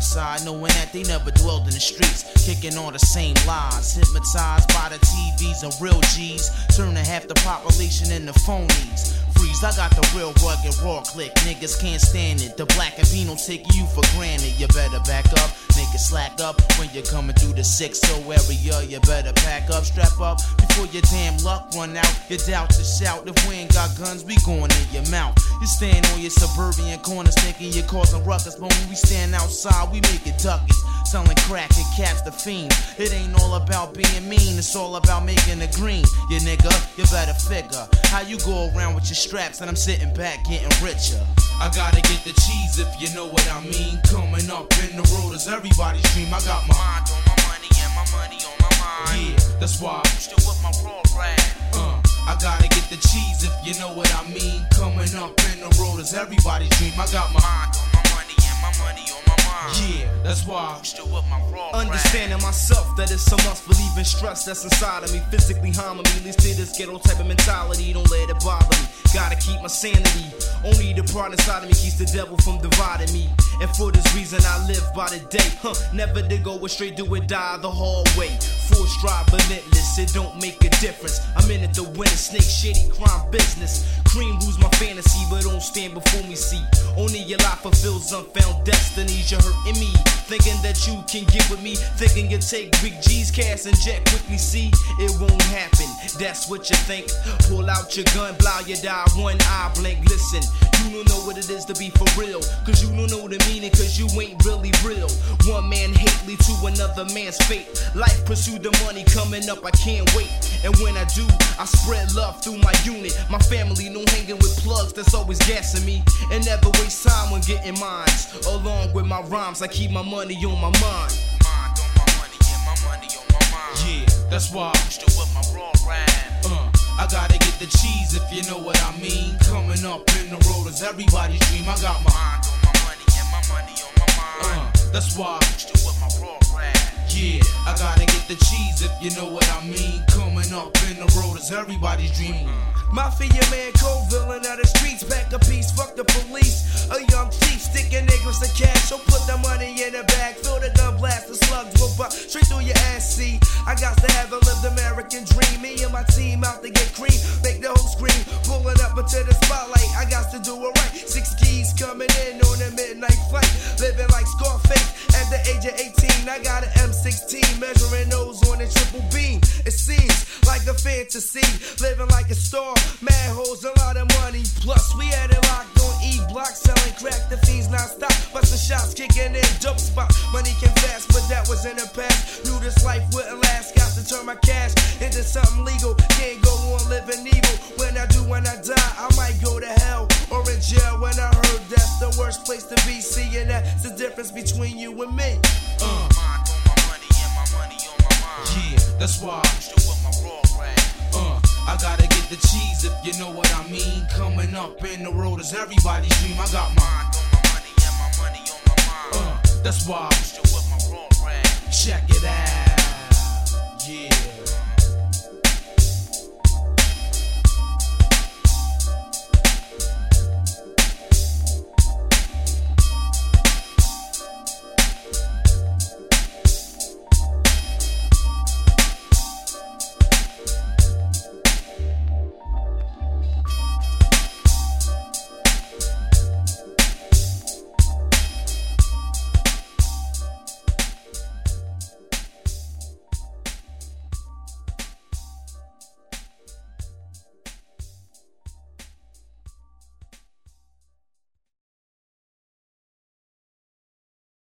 side, knowing that they never dwelled in the streets, kicking on the same lies, hypnotized by the TVs and real G's, turning half the population into phonies. Freeze, I got the real rugged raw click, niggas can't stand it. The black and Pino take you for granted. You better back up, niggas slack up when you're coming through the 6-0 area. You better pack up, strap up before your damn luck run out. You doubt to shout. If we ain't got guns, we going in your mouth. You stand on your suburban corners thinking you're causing ruckus, but when we stand outside, we make it duckets. Selling crack and caps the fiends. It ain't all about being mean, it's all about making the green. You nigga, you better figure how you go around with your straps and I'm sitting back getting richer. I gotta get the cheese if you know what I mean. Coming up in the road is everybody's dream. I got my mind on my money and my money on my mind. Yeah, that's why I'm still with my raw rap. I gotta get the cheese if you know what I mean. Coming up in the road is everybody's dream. I got my mind on my money and my money on my mind. Yeah, that's why I'm still with my raw rap. Understanding myself that it's a must, believing stress that's inside of me, physically harming me, leads to this ghetto type of mentality. Don't let it bother me. Gotta keep my sanity. Only the part inside of me keeps the devil from dividing me. And for this reason I live by the day. Never to go straight, do it, die the hard way. Full stride, relentless, it don't make a difference. I'm in it to win a snake, shady crime business. Cream rules my fantasy, but don't stand before me, see. Only your life fulfills unfound destinies. You're hurting me, thinking that you can get with me, thinking you take big G's, cash and jet quickly, see. It won't happen, that's what you think. Pull out your gun, blow your die, one eye blink. Listen, you don't know what it is to be for real, cause you don't know the meaning, cause you ain't really real. One man hate lead to another man's fate. Life pursue the money coming up, I can't wait. And when I do, I spread love through my unit. My family, no hanging with plugs that's always gassing me. And never waste time when getting mines. Along with my rhymes, I keep my money on my mind. Mind on my money and my money on my mind. Yeah, that's why I'm still with my raw rap. I gotta get the cheese if you know what I mean. Coming up in the road is everybody's dream. I got my mind on my money and my money on my mind. That's why I'm still with my raw rap. Yeah, I gotta get the cheese if you know what I mean. Coming up in the road is everybody's dream. Mafia man, cold villain out the streets, back a piece, fuck the police. A young thief, sticking niggas to cash, so put the money in the bag, fill the gun blast, the slugs will bust straight through your ass, see. I got to have a lived American dream, me and my team out to get cream, make the whole scream, pulling up into the spotlight, I got to do it right. 6 keys coming in on a midnight flight, living like Scarface at the age of 18, I got an M16, measuring those on a triple beam. It seems like a fantasy, living like a star. Mad hoes, a lot of money. Plus, we had it locked on E-Block, selling crack, the fiends non-stop. Bustin' shots, kicking in dope spot. Money came fast, but that was in the past. Knew this life wouldn't last. Got to turn my cash into something legal. Can't go on living evil. When I do, when I die, I might go to hell or in jail. When I heard that's the worst place to be, seeing that's the difference between you and me. Mind on my money and my money on my mind. Yeah, that's why I'm still with my raw rap. I gotta get the cheese if you know what I mean. Coming up in the road is everybody's dream. I got mind on my money and my money on my mind. That's why I'm still with my raw rap. Check it out.